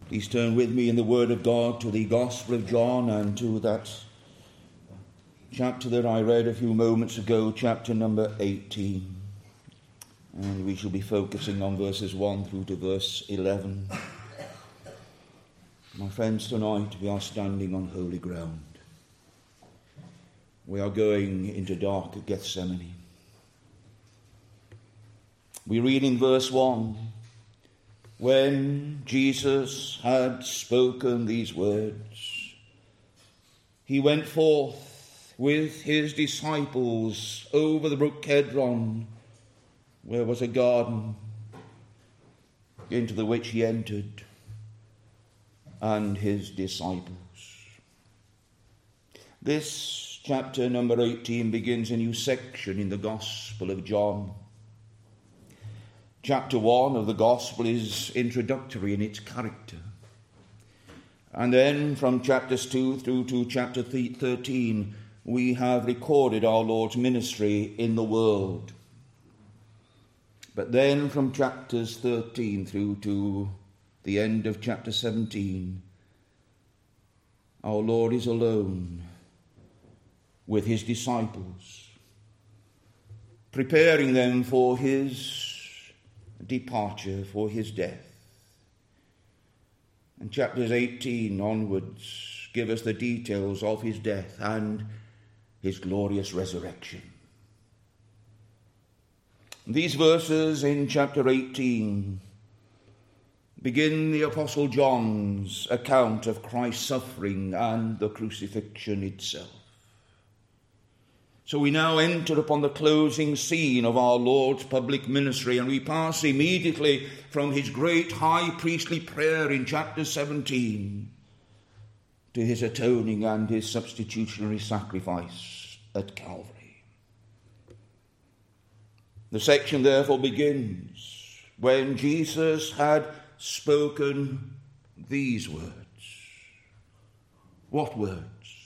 Please turn with me in the Word of God to the Gospel of John and to that chapter that I read a few moments ago, chapter number 18. And we shall be focusing on verses 1 through to verse 11. My friends, tonight we are standing on holy ground. We are going into dark Gethsemane. We read in verse 1, when Jesus had spoken these words, he went forth with his disciples over the brook Kedron, where was a garden, into the which he entered, and his disciples. This chapter number 18 begins a new section in the Gospel of John. Chapter 1 of the Gospel is introductory in its character. And then from chapters 2 through to chapter 13, we have recorded our Lord's ministry in the world. But then from chapters 13 through to the end of chapter 17, our Lord is alone with his disciples, preparing them for his departure, for his death. And chapters 18 onwards give us the details of his death and his glorious resurrection. These verses in chapter 18 begin the Apostle John's account of Christ's suffering and the crucifixion itself. So we now enter upon the closing scene of our Lord's public ministry, and we pass immediately from his great high priestly prayer in chapter 17 to his atoning and his substitutionary sacrifice at Calvary. The section therefore begins when Jesus had spoken these words. What words?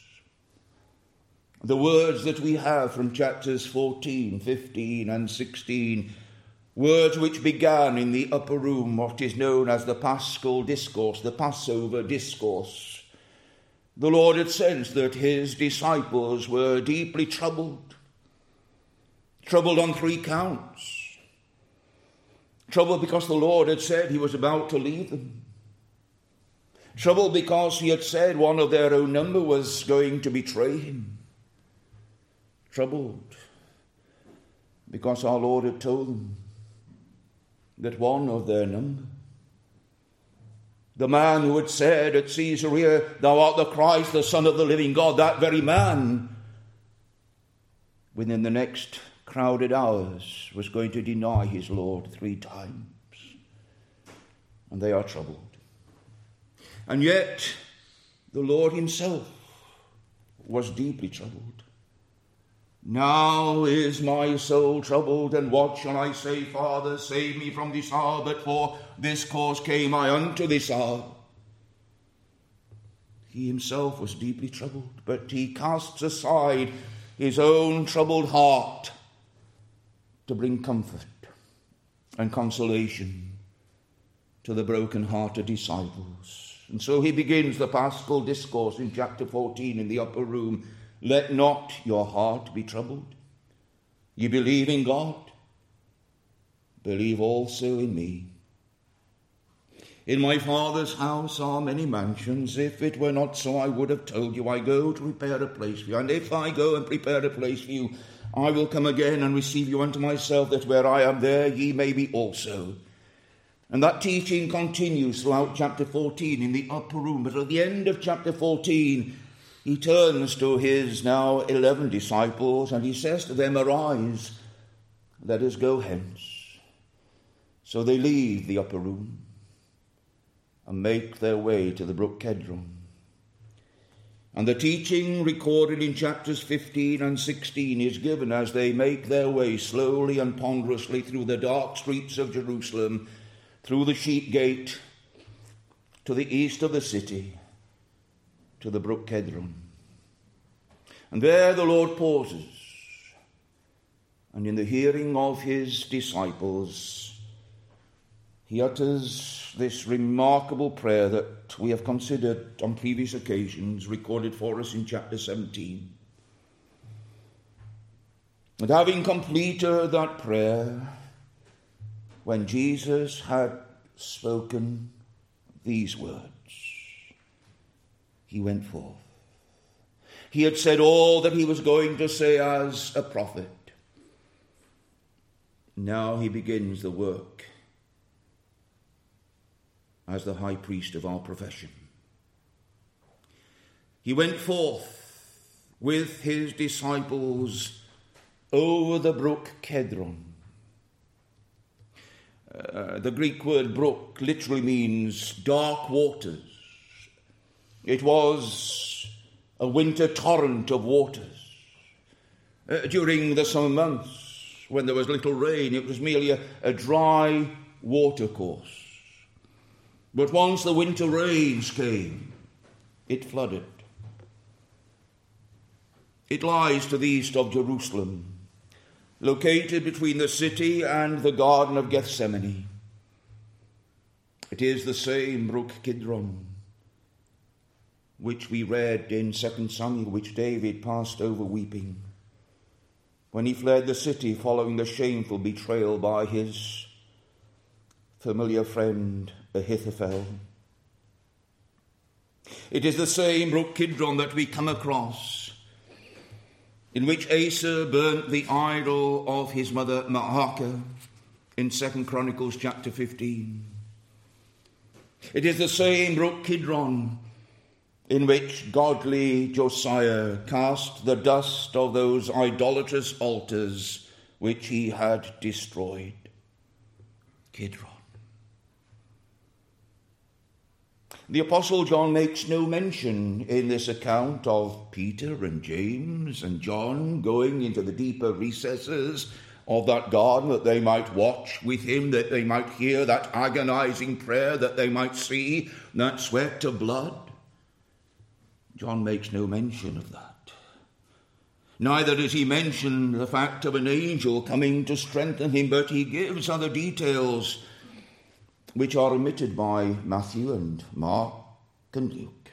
The words that we have from chapters 14, 15 and 16, words which began in the upper room, what is known as the Paschal Discourse, the Passover Discourse. The Lord had sensed that his disciples were deeply troubled on three counts. Troubled because the Lord had said he was about to leave them. Troubled because he had said one of their own number was going to betray him. Troubled because our Lord had told them that one of their number, the man who had said at Caesarea, "Thou art the Christ, the Son of the living God," that very man, within the next crowded hours, was going to deny his Lord 3 times. And they are troubled. And yet the Lord himself was deeply troubled. Now is my soul troubled, and what shall I say? Father, save me from this hour, but for this cause came I unto this hour. He himself was deeply troubled, but he casts aside his own troubled heart to bring comfort and consolation to the broken-hearted disciples. And so he begins the Paschal Discourse in chapter 14 in the upper room. Let not your heart be troubled. You believe in God, believe also in me. In my Father's house are many mansions. If it were not so, I would have told you. I go to prepare a place for you. And if I go and prepare a place for you, I will come again and receive you unto myself, that where I am, there ye may be also. And that teaching continues throughout chapter 14 in the upper room. But at the end of chapter 14, he turns to his now 11 disciples and he says to them, "Arise, let us go hence." So they leave the upper room and make their way to the brook Kedron. And the teaching recorded in chapters 15 and 16 is given as they make their way slowly and ponderously through the dark streets of Jerusalem, through the sheep gate, to the east of the city, to the brook Kedron. And there the Lord pauses, and in the hearing of his disciples, he utters this remarkable prayer that we have considered on previous occasions, recorded for us in chapter 17. And having completed that prayer, when Jesus had spoken these words, he went forth. He had said all that he was going to say as a prophet. Now he begins the work as the high priest of our profession. He went forth with his disciples over the brook Kedron. The Greek word brook literally means dark waters. It was a winter torrent of waters. During the summer months, when there was little rain, it was merely a dry watercourse. But once the winter rains came, it flooded. It lies to the east of Jerusalem, located between the city and the Garden of Gethsemane. It is the same brook Kidron which we read in 2 Samuel, which David passed over weeping when he fled the city following the shameful betrayal by his familiar friend Ahithophel. It is the same brook Kidron that we come across, in which Asa burnt the idol of his mother Maacah in 2 Chronicles chapter 15. It is the same brook Kidron in which godly Josiah cast the dust of those idolatrous altars which he had destroyed. Kidron. The Apostle John makes no mention in this account of Peter and James and John going into the deeper recesses of that garden, that they might watch with him, that they might hear that agonizing prayer, that they might see that sweat of blood. John makes no mention of that. Neither does he mention the fact of an angel coming to strengthen him, but he gives other details which are omitted by Matthew and Mark and Luke.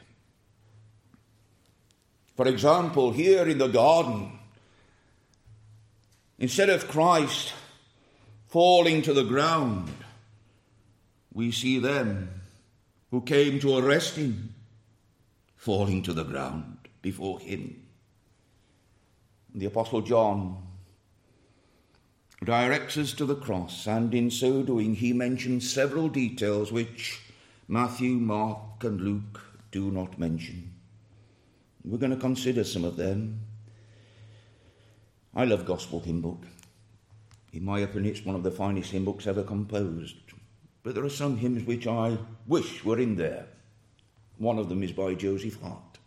For example, here in the garden, instead of Christ falling to the ground, we see them who came to arrest him falling to the ground before him. The Apostle John directs us to the cross, and in so doing he mentions several details which Matthew, Mark and Luke do not mention. We're going to consider some of them. I love Gospel Hymn Book. In my opinion, it's one of the finest hymn books ever composed. But there are some hymns which I wish were in there. One of them is by Joseph Hart.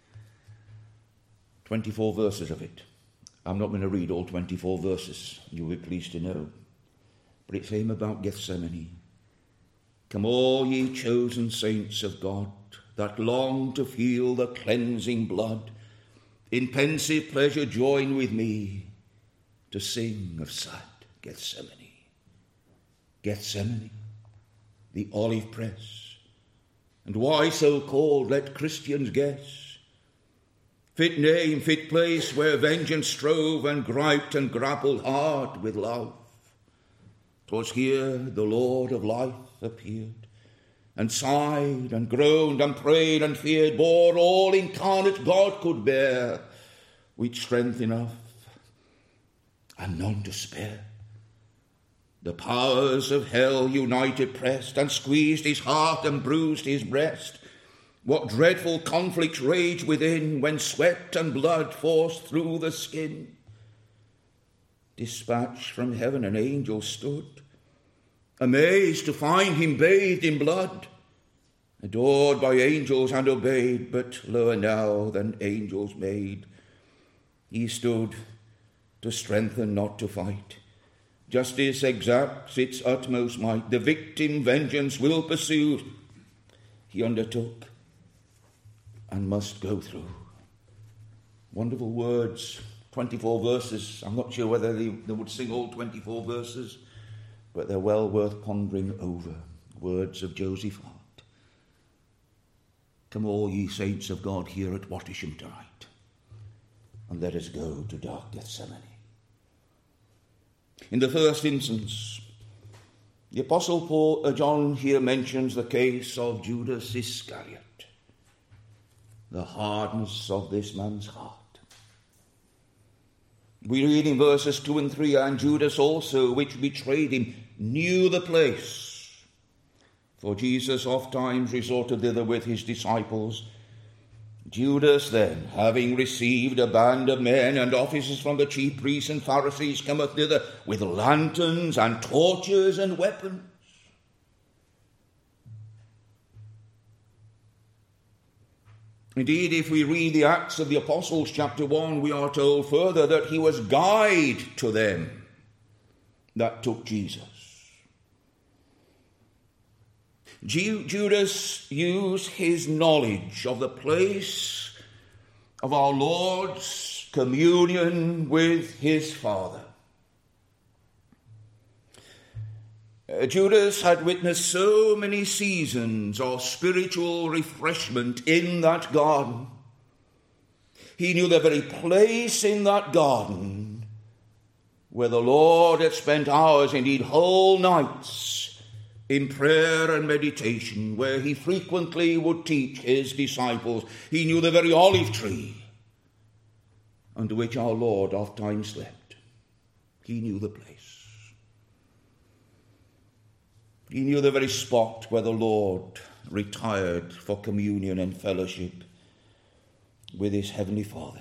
24 verses of it. I'm not going to read all 24 verses, you'll be pleased to know. But it's a hymn about Gethsemane. Come all ye chosen saints of God, that long to feel the cleansing blood, in pensive pleasure join with me to sing of sad Gethsemane. Gethsemane, the olive press. And why so called, let Christians guess. Fit name, fit place, where vengeance strove and griped and grappled hard with love. 'Twas here the Lord of life appeared, and sighed and groaned and prayed and feared, bore all incarnate God could bear, with strength enough and none to spare. The powers of hell united pressed, and squeezed his heart and bruised his breast. What dreadful conflicts raged within, when sweat and blood forced through the skin. Dispatched from heaven an angel stood, amazed to find him bathed in blood, adored by angels and obeyed, but lower now than angels made. He stood to strengthen, not to fight. Justice exacts its utmost might. The victim vengeance will pursue. He undertook and must go through. Wonderful words, 24 verses. I'm not sure whether they would sing all 24 verses, but they're well worth pondering over. Words of Joseph Hart. Come all ye saints of God here at Wattisham tonight, and let us go to dark Gethsemane. In the first instance, the Apostle John here mentions the case of Judas Iscariot, the hardness of this man's heart. We read in verses 2 and 3, and Judas also, which betrayed him, knew the place. For Jesus oft times resorted thither with his disciples. Judas then, having received a band of men and officers from the chief priests and Pharisees, cometh thither with lanterns and torches and weapons. Indeed, if we read the Acts of the Apostles, chapter 1, we are told further that he was guide to them that took Jesus. Judas used his knowledge of the place of our Lord's communion with his Father. Judas had witnessed so many seasons of spiritual refreshment in that garden. He knew the very place in that garden where the Lord had spent hours, indeed whole nights, in prayer and meditation, where he frequently would teach his disciples. He knew the very olive tree under which our Lord oft times slept. He knew the place. He knew the very spot where the Lord retired for communion and fellowship with his heavenly Father.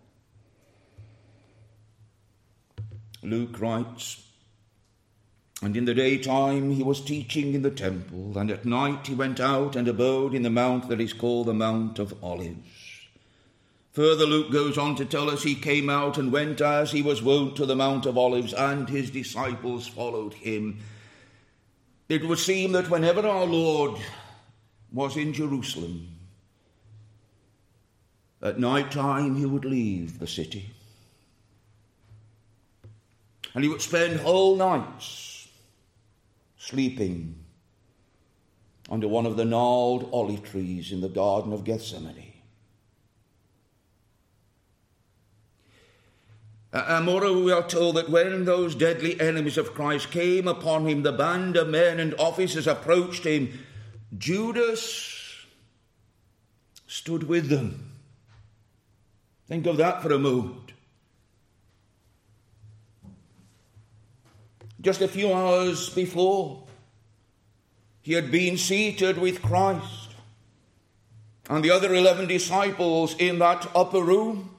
Luke writes, and in the daytime he was teaching in the temple, and at night he went out and abode in the mount that is called the Mount of Olives. Further, Luke goes on to tell us he came out and went as he was wont to the Mount of Olives, and his disciples followed him. It would seem that whenever our Lord was in Jerusalem, at night time he would leave the city. And he would spend whole nights sleeping under one of the gnarled olive trees in the Garden of Gethsemane. And moreover, we are told that when those deadly enemies of Christ came upon him, the band of men and officers approached him, Judas stood with them. Think of that for a moment. Just a few hours before, he had been seated with Christ and the other 11 disciples in that upper room.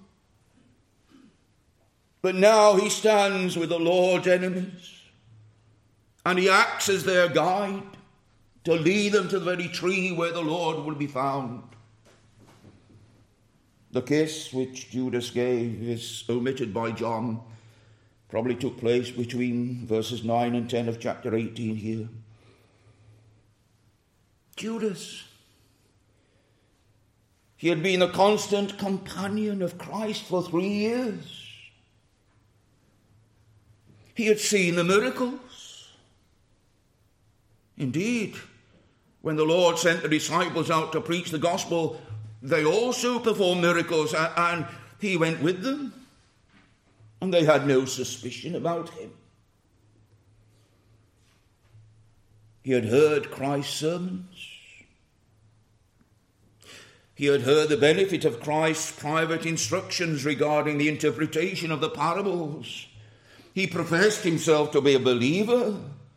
But now he stands with the Lord's enemies, and he acts as their guide to lead them to the very tree where the Lord will be found. The kiss which Judas gave is omitted by John. Probably took place between verses 9 and 10 of chapter 18 here. Judas. He had been a constant companion of Christ for 3 years. He had seen the miracles. Indeed, when the Lord sent the disciples out to preach the gospel, they also performed miracles, and he went with them. And they had no suspicion about him. He had heard Christ's sermons. He had heard the benefit of Christ's private instructions regarding the interpretation of the parables. He professed himself to be a believer.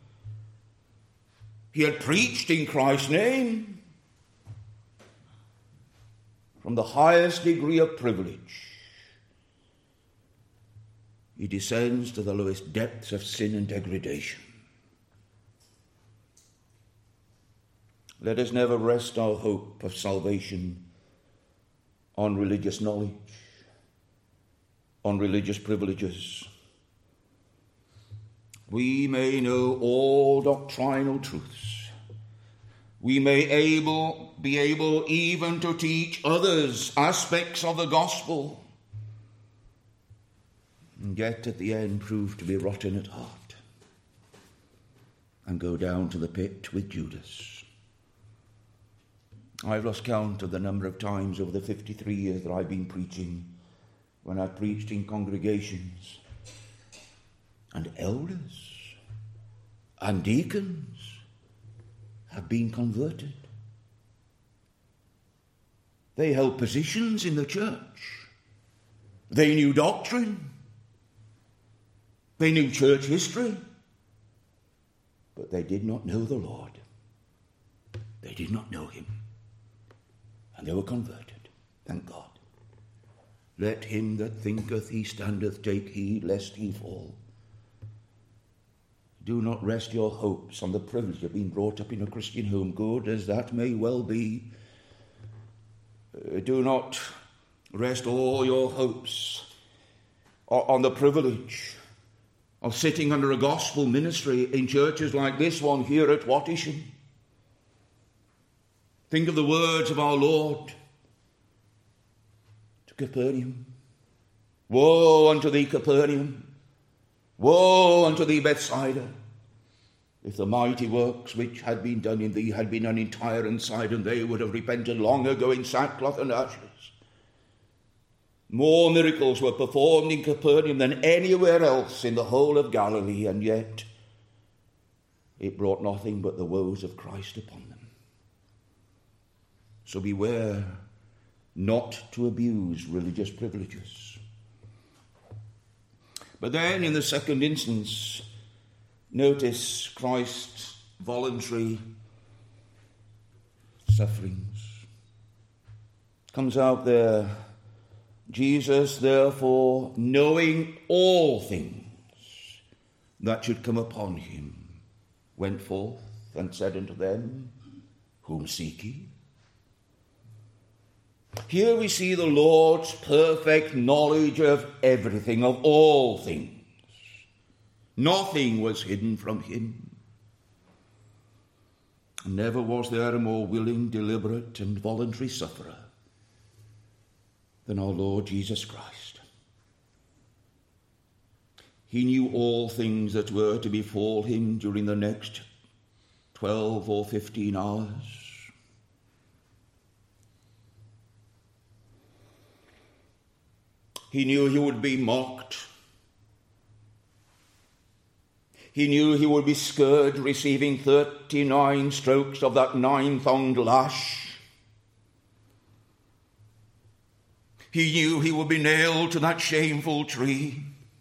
He had preached in Christ's name. From the highest degree of privilege, he descends to the lowest depths of sin and degradation. Let us never rest our hope of salvation on religious knowledge, on religious privileges. We may know all doctrinal truths. We may be able even to teach others aspects of the gospel, and yet at the end prove to be rotten at heart. and go down to the pit with Judas. I've lost count of the number of times over the 53 years that I've been preaching, when I've preached in congregations, and elders and deacons have been converted. They held positions in the church. They knew doctrine. They knew church history. But they did not know the Lord. They did not know him. And they were converted. Thank God. Let him that thinketh he standeth take heed lest he fall. Do not rest your hopes on the privilege of being brought up in a Christian home, good as that may well be. Do not rest all your hopes on the privilege of sitting under a gospel ministry in churches like this one here at Wattisham. Think of the words of our Lord to Capernaum. Woe unto thee, Capernaum! Woe unto thee, Bethsaida! If the mighty works which had been done in thee had been done in Tyre and Sidon, they would have repented long ago in sackcloth and ashes. More miracles were performed in Capernaum than anywhere else in the whole of Galilee, and yet it brought nothing but the woes of Christ upon them. So beware not to abuse religious privileges. But then in the second instance, notice Christ's voluntary sufferings. Comes out there, Jesus, therefore, knowing all things that should come upon him, went forth and said unto them, Whom seek ye? Here we see the Lord's perfect knowledge of everything, of all things. Nothing was hidden from him. Never was there a more willing, deliberate, and voluntary sufferer than our Lord Jesus Christ. He knew all things that were to befall him during the next 12 or 15 hours. He knew he would be mocked. He knew he would be scourged, receiving 39 strokes of that 9-thonged lash. He knew he would be nailed to that shameful tree.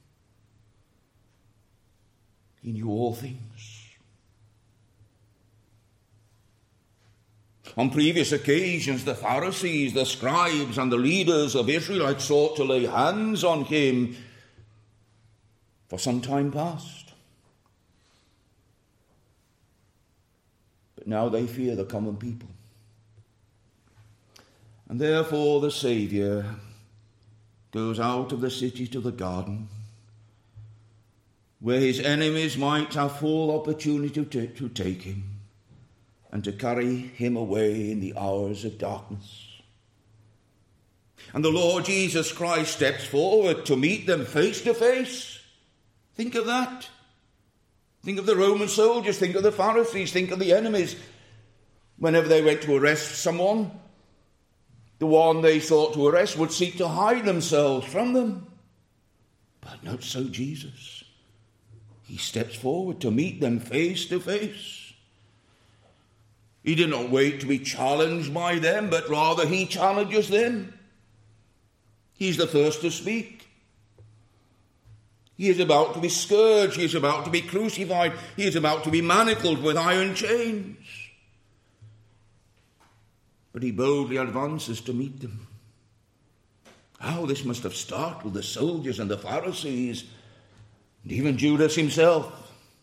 He knew all things. On previous occasions, the Pharisees, the scribes, and the leaders of Israel sought to lay hands on him for some time past. But now they fear the common people. And therefore the Saviour goes out of the city to the garden, where his enemies might have full opportunity to take him and to carry him away in the hours of darkness. And the Lord Jesus Christ steps forward to meet them face to face. Think of that. Think of the Roman soldiers, think of the Pharisees, think of the enemies. Whenever they went to arrest someone, the one they sought to arrest would seek to hide themselves from them. But not so Jesus. He steps forward to meet them face to face. He did not wait to be challenged by them, but rather he challenges them. He's the first to speak. He is about to be scourged. He is about to be crucified. He is about to be manacled with iron chains. But he boldly advances to meet them. How this must have startled the soldiers and the Pharisees, and even Judas himself.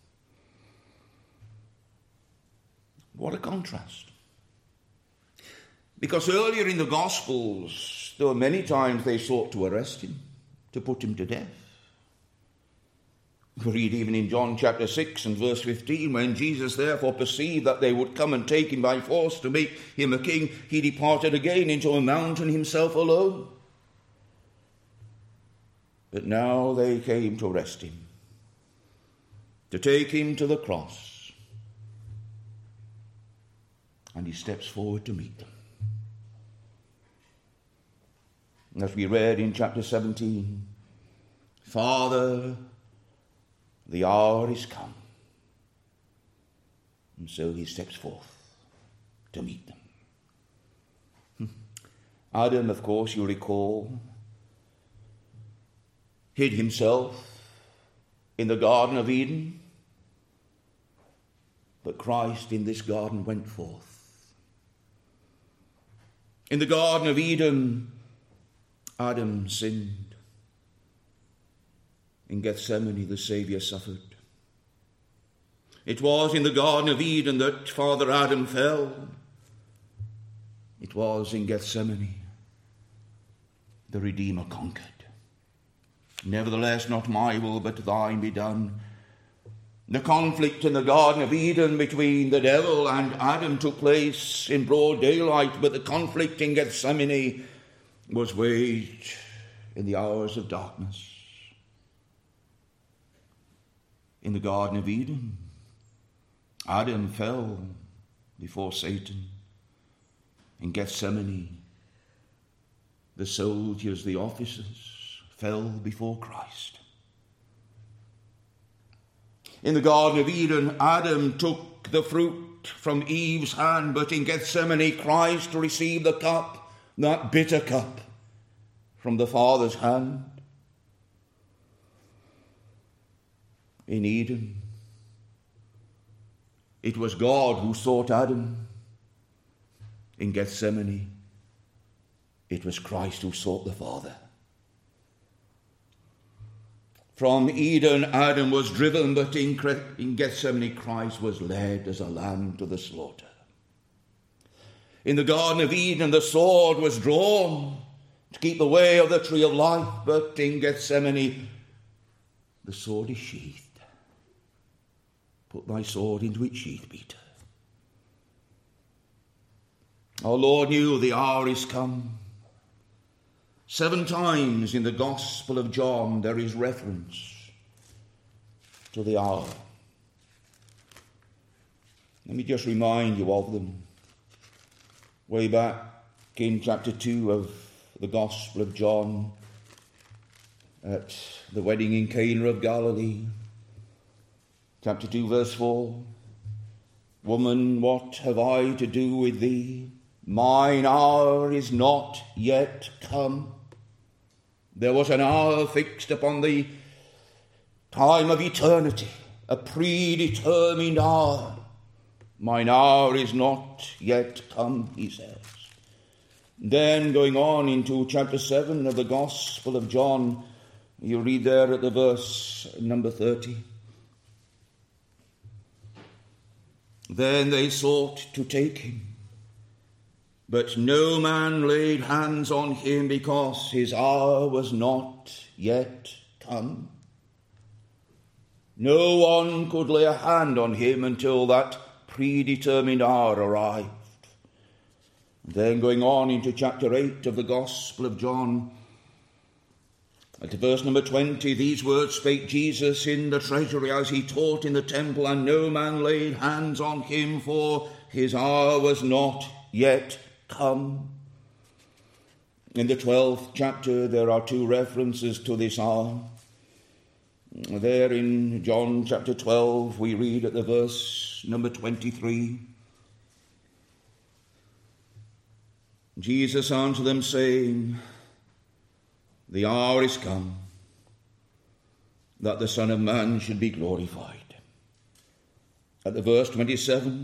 What a contrast. Because earlier in the Gospels, there were many times they sought to arrest him, to put him to death. We read even in John chapter 6 and verse 15, when Jesus therefore perceived that they would come and take him by force to make him a king, he departed again into a mountain himself alone. But now they came to arrest him, to take him to the cross, and he steps forward to meet them. As we read in chapter 17, Father, the hour is come. And so he steps forth to meet them. Adam, of course, you recall, hid himself in the Garden of Eden, but Christ in this garden went forth. In the Garden of Eden, Adam sinned. In Gethsemane, the Saviour suffered. It was in the Garden of Eden that Father Adam fell. It was in Gethsemane the Redeemer conquered. Nevertheless, not my will, but thine be done. The conflict in the Garden of Eden between the devil and Adam took place in broad daylight, but the conflict in Gethsemane was waged in the hours of darkness. In the Garden of Eden, Adam fell before Satan. In Gethsemane, the soldiers, the officers, fell before Christ. In the Garden of Eden, Adam took the fruit from Eve's hand, but in Gethsemane, Christ received the cup, that bitter cup, from the Father's hand. In Eden, it was God who sought Adam. In Gethsemane, it was Christ who sought the Father. From Eden, Adam was driven, but in Gethsemane, Christ was led as a lamb to the slaughter. In the Garden of Eden, the sword was drawn to keep the way of the tree of life, but in Gethsemane, the sword is sheathed. Put thy sword into its sheath, Peter. Our Lord knew the hour is come. 7 times in the Gospel of John there is reference to the hour. Let me just remind you of them. Way back in chapter 2 of the Gospel of John, at the wedding in Cana of Galilee, chapter 2, verse 4, Woman, what have I to do with thee? Mine hour is not yet come. There was an hour fixed upon the time of eternity, a predetermined hour. Mine hour is not yet come, he says. Then going on into chapter 7 of the Gospel of John, you read there at the verse number 30. Then they sought to take him, but no man laid hands on him because his hour was not yet come. No one could lay a hand on him until that predetermined hour arrived. Then going on into chapter 8 of the Gospel of John, at verse number 20, these words spake Jesus in the treasury as he taught in the temple, and no man laid hands on him, for his hour was not yet come. In the 12th chapter there are 2 references to this hour. There in John chapter 12 we read at the verse number 23, Jesus answered them, saying, the hour is come that the Son of Man should be glorified. At the verse 27,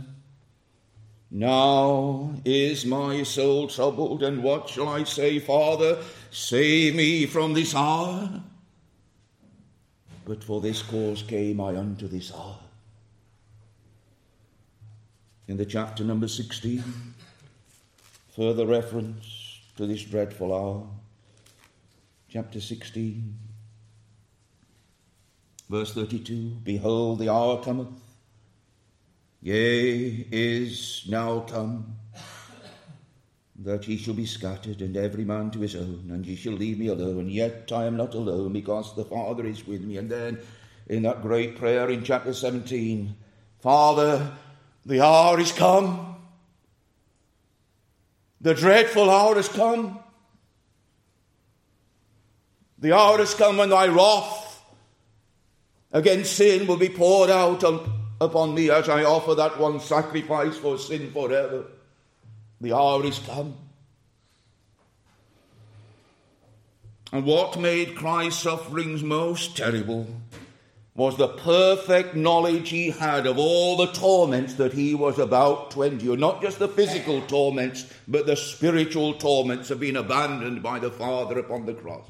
now is my soul troubled, and what shall I say? Father, save me from this hour. But for this cause came I unto this hour. In the chapter number 16, further reference to this dreadful hour. Chapter 16, verse 32, behold, the hour cometh, yea, is now come, that ye shall be scattered, and every man to his own, and ye shall leave me alone. Yet I am not alone, because the Father is with me. And then in that great prayer in chapter 17, Father, the hour is come, The dreadful hour has come. The hour has come when thy wrath against sin will be poured out upon me as I offer that one sacrifice for sin forever. The hour is come. And what made Christ's sufferings most terrible was the perfect knowledge he had of all the torments that he was about to endure. Not just the physical torments, but the spiritual torments of being abandoned by the Father upon the cross.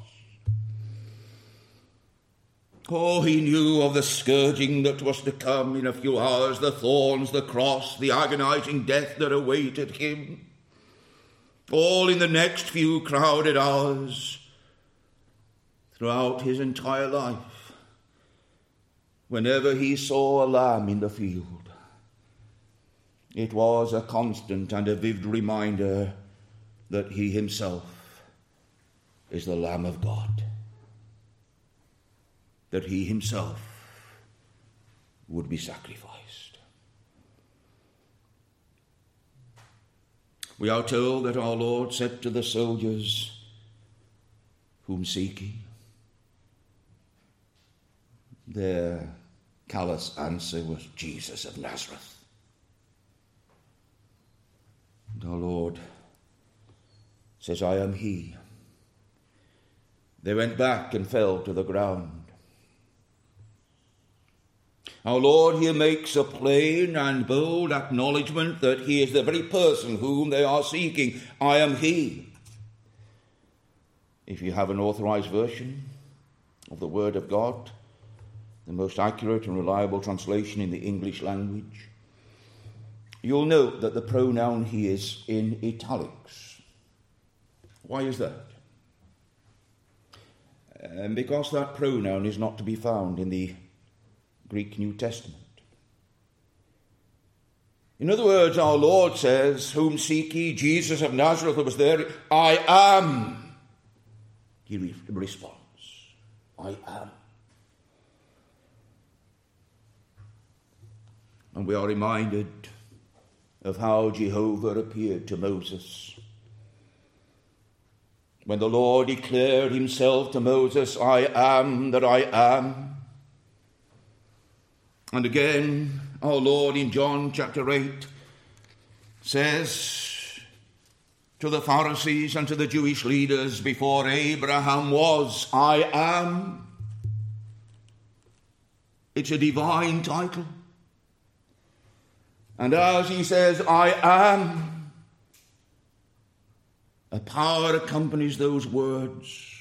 Oh, he knew of the scourging that was to come in a few hours, the thorns, the cross, the agonizing death that awaited him. All in the next few crowded hours throughout his entire life. Whenever he saw a lamb in the field, it was a constant and a vivid reminder that he himself is the Lamb of God, that he himself would be sacrificed. We are told that our Lord said to the soldiers, "Whom seek ye?" Their callous answer was Jesus of Nazareth. And our Lord says, "I am he." They went back and fell to the ground. Our Lord here makes a plain and bold acknowledgement that he is the very person whom they are seeking. I am he. If you have an authorized version of the Word of God, the most accurate and reliable translation in the English language, you'll note that the pronoun he is in italics. Why is that? Because that pronoun is not to be found in the Greek New Testament. In other words, our Lord says, "Whom seek ye?" Jesus of Nazareth was there. "I am." He responds, "I am." And we are reminded of how Jehovah appeared to Moses. When the Lord declared himself to Moses, "I am that I am." And again, our Lord in John chapter 8 says to the Pharisees and to the Jewish leaders, "Before Abraham was, I am." It's a divine title. And as he says, "I am," a power accompanies those words.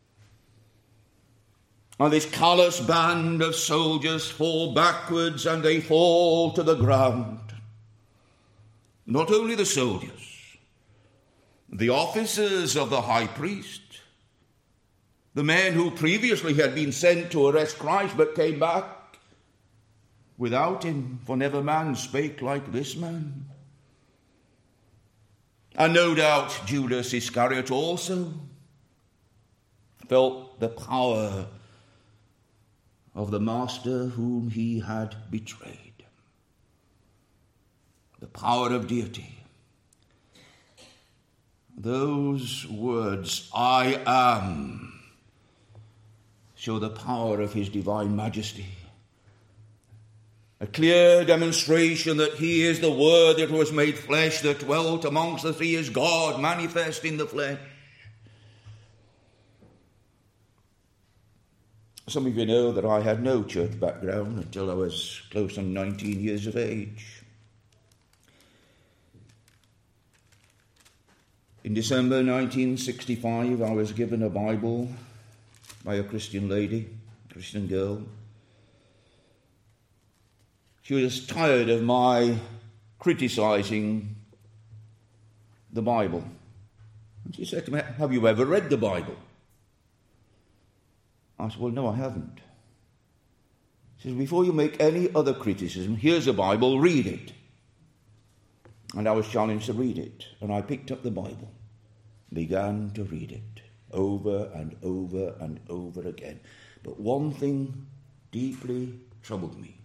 And this callous band of soldiers fall backwards and they fall to the ground. Not only the soldiers, the officers of the high priest, the men who previously had been sent to arrest Christ but came back without him, for never man spake like this man. And no doubt Judas Iscariot also felt the power of the master whom he had betrayed. The power of deity. Those words, "I am," show the power of his divine majesty. A clear demonstration that he is the Word that was made flesh, that dwelt amongst us. He is God manifest in the flesh. Some of you know that I had no church background until I was close on 19 years of age. In December 1965, I was given a Bible by a Christian lady, a Christian girl. She was tired of my criticizing the Bible. And she said to me, "Have you ever read the Bible?" I said, "Well, no, I haven't." She says, "Before you make any other criticism, here's a Bible, read it." And I was challenged to read it. And I picked up the Bible, began to read it over and over and over again. But one thing deeply troubled me: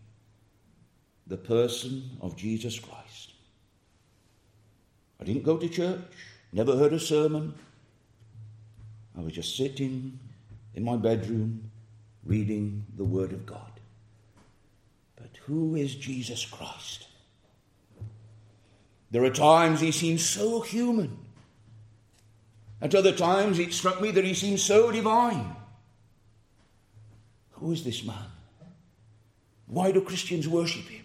the person of Jesus Christ. I didn't go to church. never heard a sermon. I was just sitting in my bedroom reading the Word of God. But who is Jesus Christ? There are times he seems so human. At other times it struck me that he seems so divine. Who is this man? Why do Christians worship him?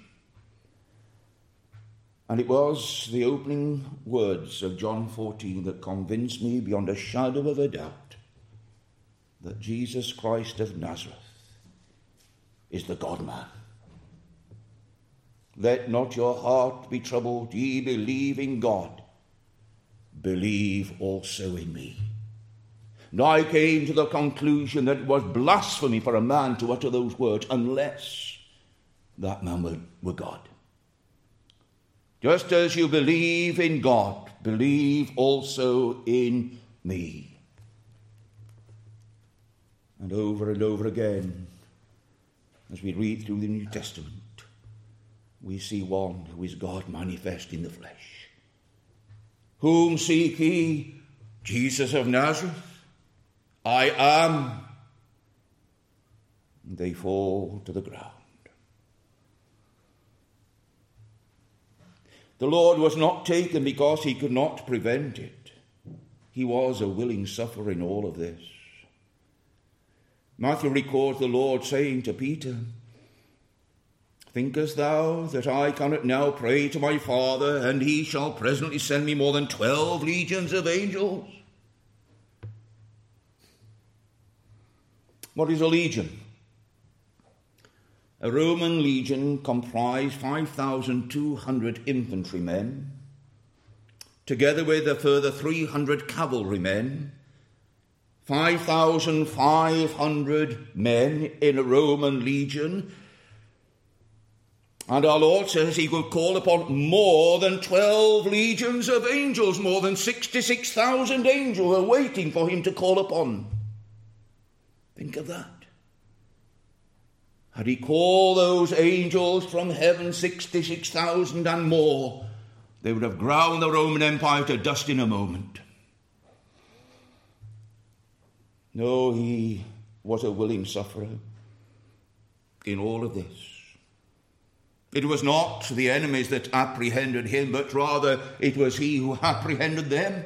And it was the opening words of John 14 that convinced me beyond a shadow of a doubt that Jesus Christ of Nazareth is the God-man. Let not your heart be troubled. Ye believe in God. Believe also in me. And I came to the conclusion that it was blasphemy for a man to utter those words unless that man were God. Just as you believe in God, believe also in me. And over again, as we read through the New Testament, we see one who is God manifest in the flesh. Whom seek ye? Jesus of Nazareth? I am. And they fall to the ground. The Lord was not taken because he could not prevent it. He was a willing sufferer in all of this. Matthew records the Lord saying to Peter, thinkest thou that I cannot now pray to my Father, and he shall presently send me more than 12 legions of angels? What is a legion? A Roman legion comprised 5,200 infantrymen, together with a further 300 cavalrymen, 5,500 men in a Roman legion. And our Lord says he could call upon more than 12 legions of angels, more than 66,000 angels are waiting for him to call upon. Think of that. Had he called those angels from heaven, 66,000 and more, they would have ground the Roman Empire to dust in a moment. No, he was a willing sufferer in all of this. It was not the enemies that apprehended him, but rather it was he who apprehended them.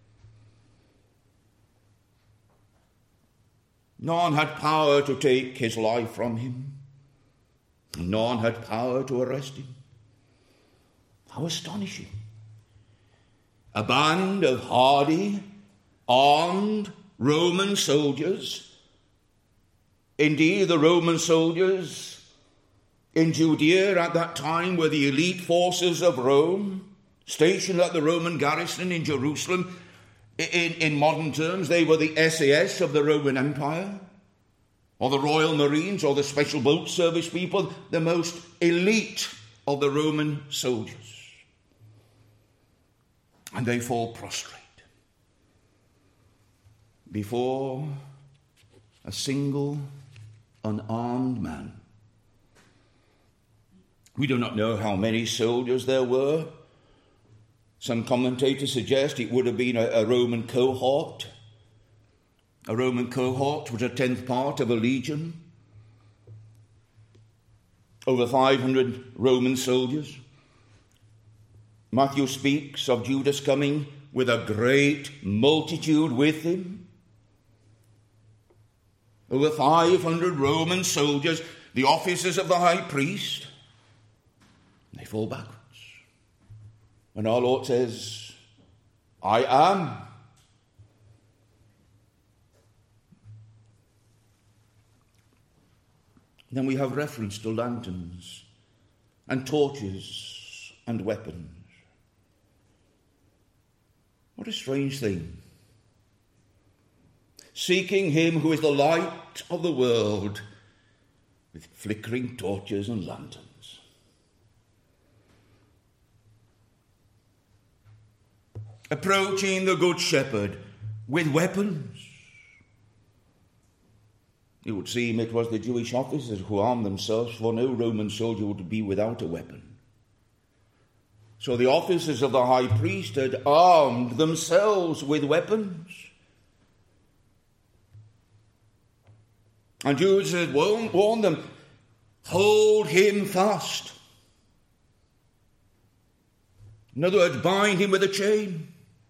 None had power to take his life from him. None had power to arrest him. How astonishing. A band of hardy, armed Roman soldiers. Indeed, the Roman soldiers in Judea at that time were the elite forces of Rome, stationed at the Roman garrison in Jerusalem. In modern terms, they were the SAS of the Roman Empire, or the Royal Marines, or the Special Boat Service people, the most elite of the Roman soldiers. And they fall prostrate before a single unarmed man. We do not know how many soldiers there were. Some commentators suggest it would have been a Roman cohort. A Roman cohort was a 10th part of a legion. Over 500 Roman soldiers. Matthew speaks of Judas coming with a great multitude with him. Over 500 Roman soldiers, the officers of the high priest. They fall backwards. When our Lord says, I am. Then we have reference to lanterns and torches and weapons. What a strange thing. Seeking him who is the light of the world with flickering torches and lanterns. Approaching the Good Shepherd with weapons. It would seem it was the Jewish officers who armed themselves, for no Roman soldier would be without a weapon. So the officers of the high priesthood armed themselves with weapons. And Judas had warned them, hold him fast. In other words, bind him with a chain.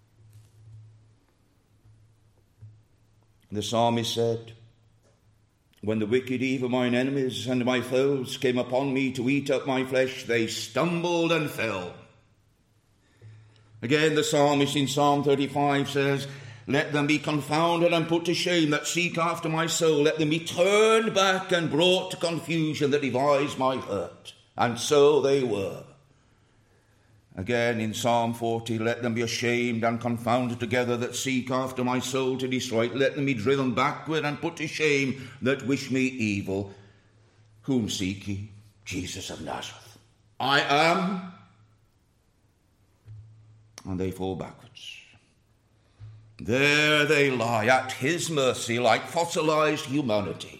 The psalmist said, when the wicked, even mine enemies and my foes, came upon me to eat up my flesh, they stumbled and fell. Again, the psalmist in Psalm 35 says, let them be confounded and put to shame that seek after my soul. Let them be turned back and brought to confusion that devise my hurt. And so they were. Again, in Psalm 40, let them be ashamed and confounded together that seek after my soul to destroy it. Let them be driven backward and put to shame that wish me evil. Whom seek ye? Jesus of Nazareth. I am. And they fall backwards. There they lie at his mercy like fossilized humanity.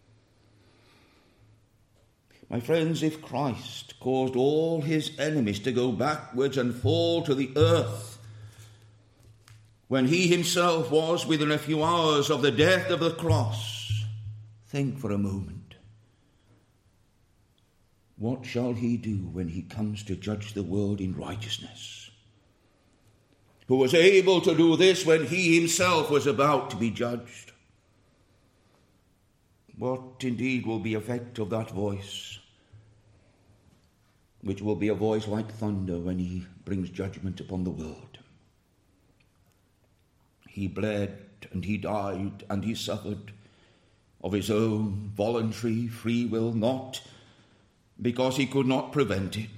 My friends, if Christ caused all his enemies to go backwards and fall to the earth, when he himself was within a few hours of the death of the cross, think for a moment. What shall he do when he comes to judge the world in righteousness? Who was able to do this when he himself was about to be judged? What indeed will be the effect of that voice, which will be a voice like thunder when he brings judgment upon the world? He bled and he died and he suffered of his own voluntary free will, not because he could not prevent it,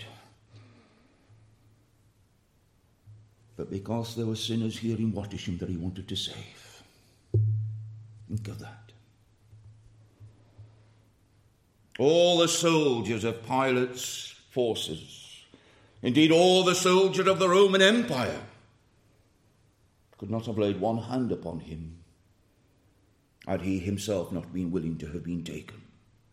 but because there were sinners here in Wattisham that he wanted to save. Think of that. All the soldiers of Pilate's forces, indeed all the soldiers of the Roman Empire, could not have laid one hand upon him had he himself not been willing to have been taken.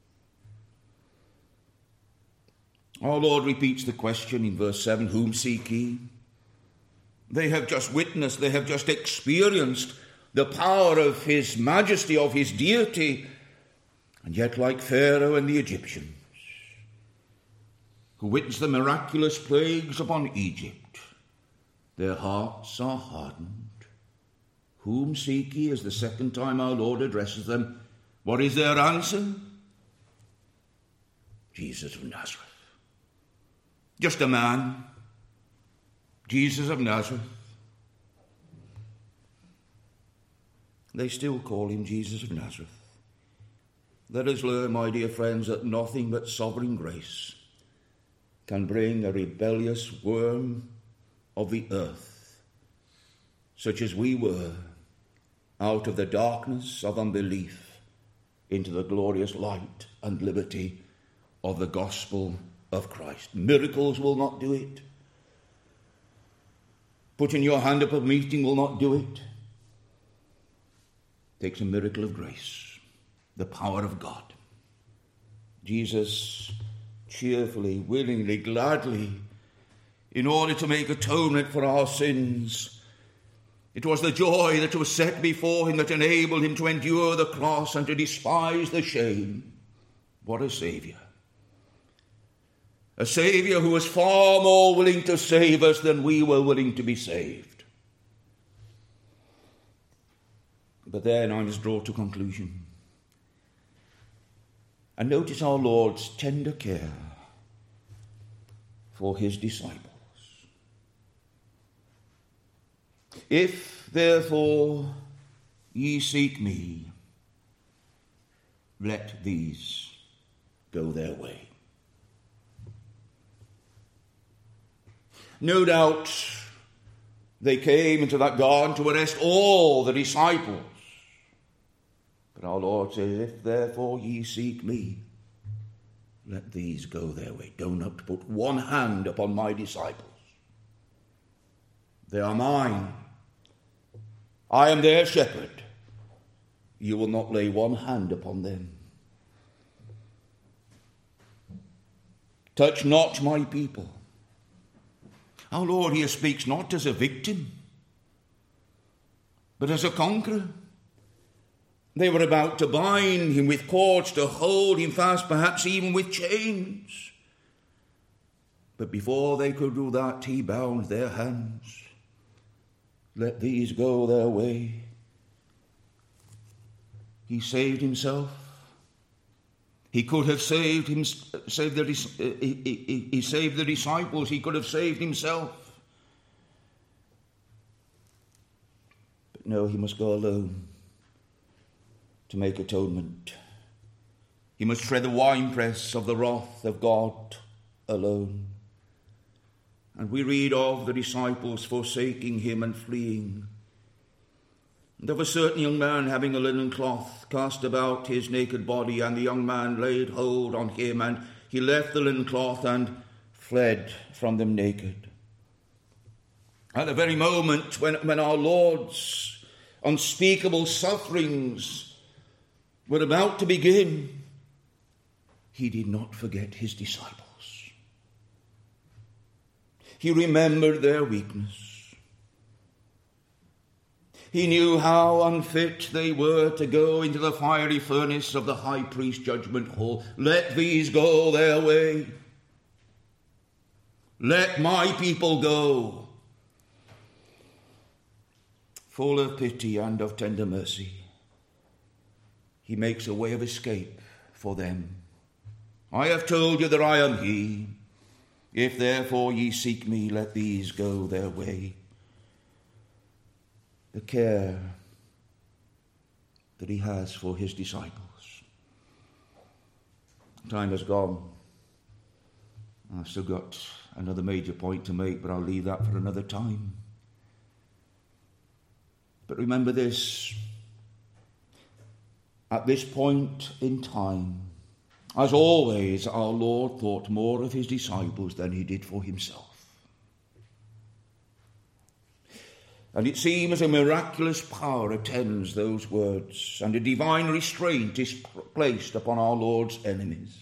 Our Lord repeats the question in verse 7, whom seek ye? They have just witnessed, they have just experienced the power of his majesty, of his deity, and yet like Pharaoh and the Egyptians, who witnessed the miraculous plagues upon Egypt, their hearts are hardened. Whom seek ye? Is the second time our Lord addresses them. What is their answer? Jesus of Nazareth. Just a man. Jesus of Nazareth. They still call him Jesus of Nazareth. Let us learn, my dear friends, that nothing but sovereign grace can bring a rebellious worm of the earth, such as we were, out of the darkness of unbelief into the glorious light and liberty of the gospel of Christ. Miracles will not do it. Putting your hand up a meeting will not do it. It takes a miracle of grace, the power of God. Jesus cheerfully, willingly, gladly, in order to make atonement for our sins. It was the joy that was set before him that enabled him to endure the cross and to despise the shame. What a Saviour. A Saviour who was far more willing to save us than we were willing to be saved. But then I must draw to conclusion. And notice our Lord's tender care for his disciples. If, therefore, ye seek me, let these go their way. No doubt they came into that garden to arrest all the disciples. But our Lord says, if therefore ye seek me, let these go their way. Do not put one hand upon my disciples. They are mine. I am their shepherd. You will not lay one hand upon them. Touch not my people. Our Lord here speaks not as a victim, but as a conqueror. They were about to bind him with cords, to hold him fast, perhaps even with chains. But before they could do that, he bound their hands. Let these go their way. He saved himself. He could have he saved the disciples. He could have saved himself. But no, he must go alone to make atonement. He must tread the winepress of the wrath of God alone. And we read of the disciples forsaking him and fleeing. And of a certain young man having a linen cloth cast about his naked body, and the young man laid hold on him, and he left the linen cloth and fled from them naked. At the very moment when our Lord's unspeakable sufferings were about to begin, he did not forget his disciples. He remembered their weakness. He knew how unfit they were to go into the fiery furnace of the high priest judgment hall. Let these go their way. Let my people go. Full of pity and of tender mercy, he makes a way of escape for them. I have told you that I am he. If therefore ye seek me, let these go their way. The care that he has for his disciples. Time has gone. I've still got another major point to make, but I'll leave that for another time. But remember this. At this point in time, as always, our Lord thought more of his disciples than he did for himself. And it seems a miraculous power attends those words, and a divine restraint is placed upon our Lord's enemies.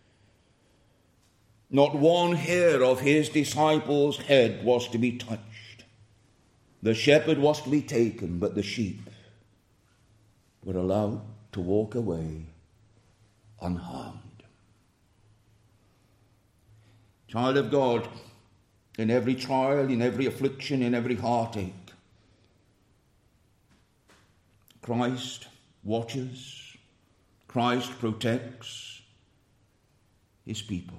Not one hair of his disciples' head was to be touched. The shepherd was to be taken, but the sheep were allowed to walk away unharmed. Child of God, in every trial, in every affliction, in every heartache, Christ watches, Christ protects his people.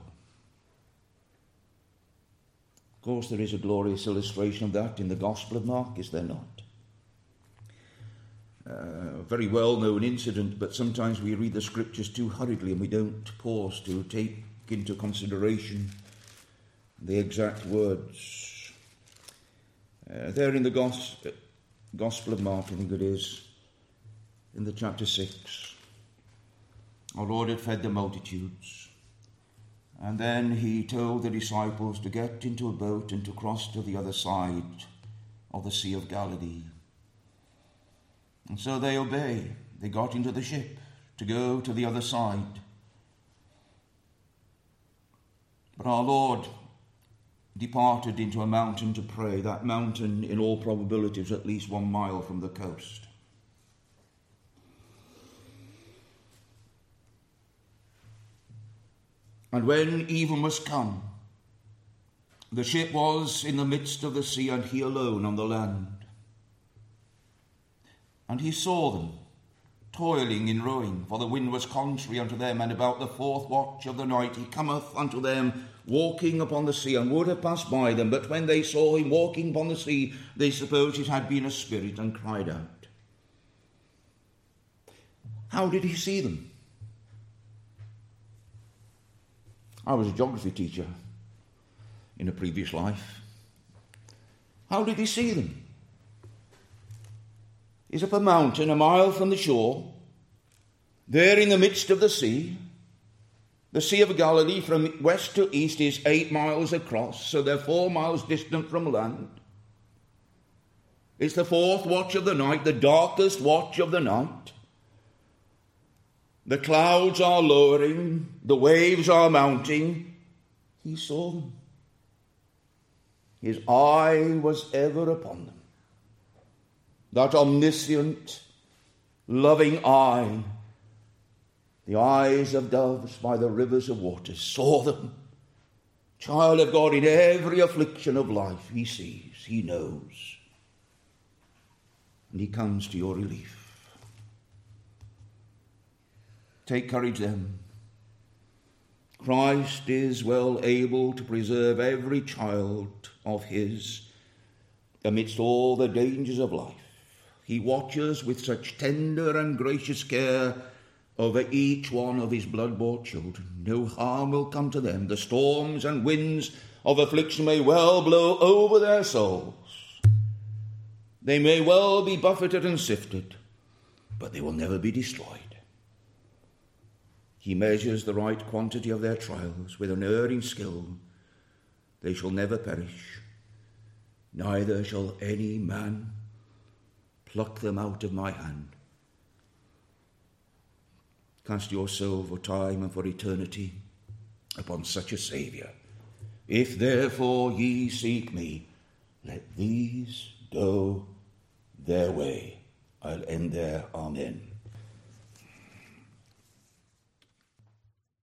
Of course, there is a glorious illustration of that in the Gospel of Mark, is there not? A very well-known incident, but sometimes we read the scriptures too hurriedly and we don't pause to take into consideration the exact words. There in the Gospel of Mark, I think it is, in the chapter 6, our Lord had fed the multitudes, and then he told the disciples to get into a boat and to cross to the other side of the Sea of Galilee. And so they obeyed. They got into the ship to go to the other side. But our Lord departed into a mountain to pray. That mountain, in all probability, was at least 1 mile from the coast. And when even was come, the ship was in the midst of the sea, and he alone on the land. And he saw them toiling in rowing, for the wind was contrary unto them, and about the 4th watch of the night he cometh unto them, walking upon the sea, and would have passed by them. But when they saw him walking upon the sea, they supposed it had been a spirit, and cried out. How did he see them? I was a geography teacher in a previous life. How did he see them? He's up a mountain 1 mile from the shore, there in the midst of the Sea of Galilee from west to east is 8 miles across, so they're 4 miles distant from land. It's the 4th watch of the night, the darkest watch of the night. The clouds are lowering, the waves are mounting. He saw them. his eye was ever upon them. That omniscient, loving eye, the eyes of doves by the rivers of waters, saw them. Child of God, in every affliction of life, he sees, he knows, and he comes to your relief. Take courage then. Christ is well able to preserve every child of his amidst all the dangers of life. He watches with such tender and gracious care over each one of his blood-bought children. No harm will come to them. The storms and winds of affliction may well blow over their souls. They may well be buffeted and sifted, but they will never be destroyed. He measures the right quantity of their trials with unerring skill. They shall never perish, neither shall any man pluck them out of my hand. Cast your soul for time and for eternity upon such a Saviour. If therefore ye seek me, let these go their way. I'll end there. Amen.